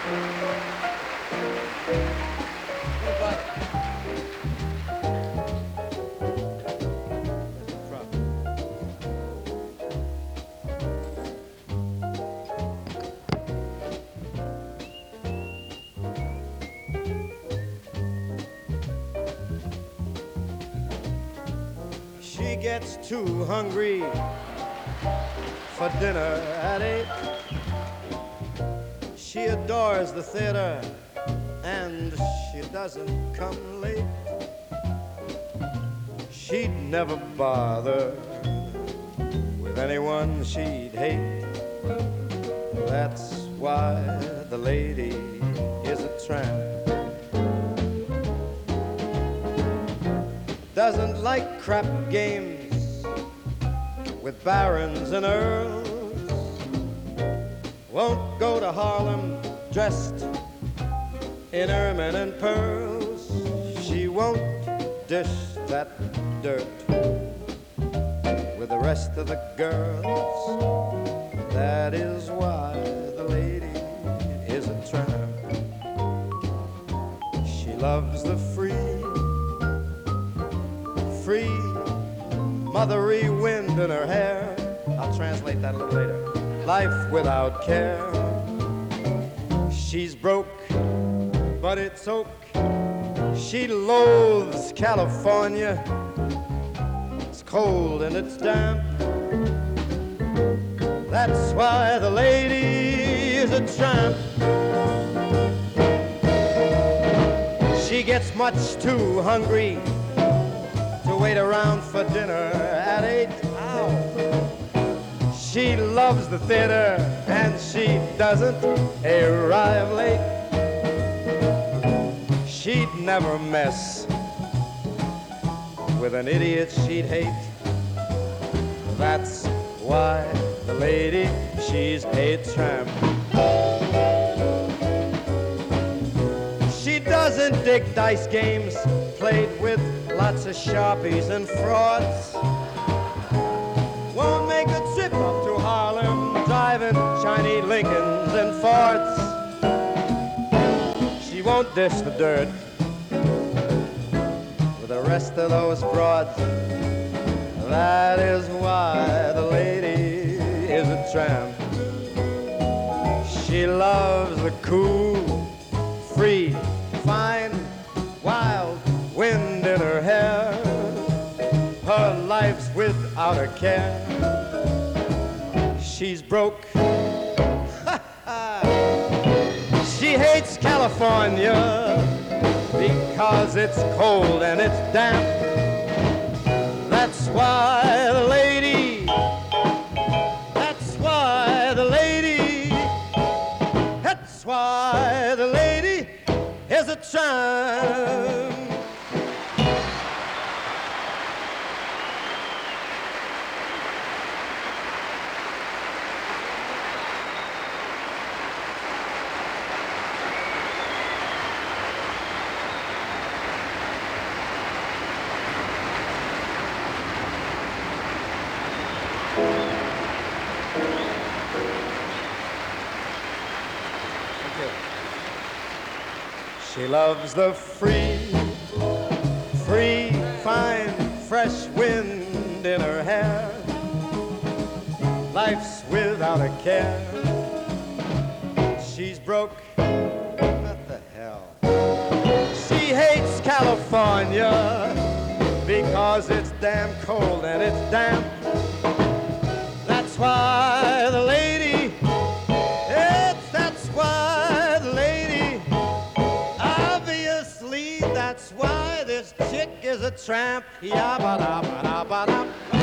She gets too hungry for dinner at 8. She adores the theater and she doesn't come late. She'd never bother with anyone she'd hate. That's why the lady is a tramp. Doesn't like crap games with barons and earls. Won't go to Harlem dressed in ermine and pearls. She won't dish that dirt with the rest of the girls. That is why the lady is a tramp. She loves the free mothery wind in her hair. I'll translate that a little later. Life without care. She's broke, but it's oak. She loathes California. It's cold and it's damp. That's why the lady is a tramp. She gets much too hungry to wait around for dinner at 8. Ow. She loves the theater and she doesn't arrive late. She'd never mess with an idiot she'd hate. That's why the lady, she's a tramp. She doesn't dig dice games played with lots of sharpies and frauds. Won't make a trip up to Harlem driving shiny Lincolns and Fords. She won't dish the dirt with the rest of those broads. That is why the lady is a tramp. She loves the cool, free, fine, wild wind in her hair. Her life's without a care. She's broke. She hates California because it's cold and it's damp. That's why the lady, that's why the lady, that's why the lady is a tramp. She loves the free, fine, fresh wind in her hair. Life's without a care. She's broke. What the hell? She hates California because it's damn cold and it's damp. That's why the lady, that's why the lady, obviously that's why this chick is a tramp. Yabba-dabba-dabba-dabba.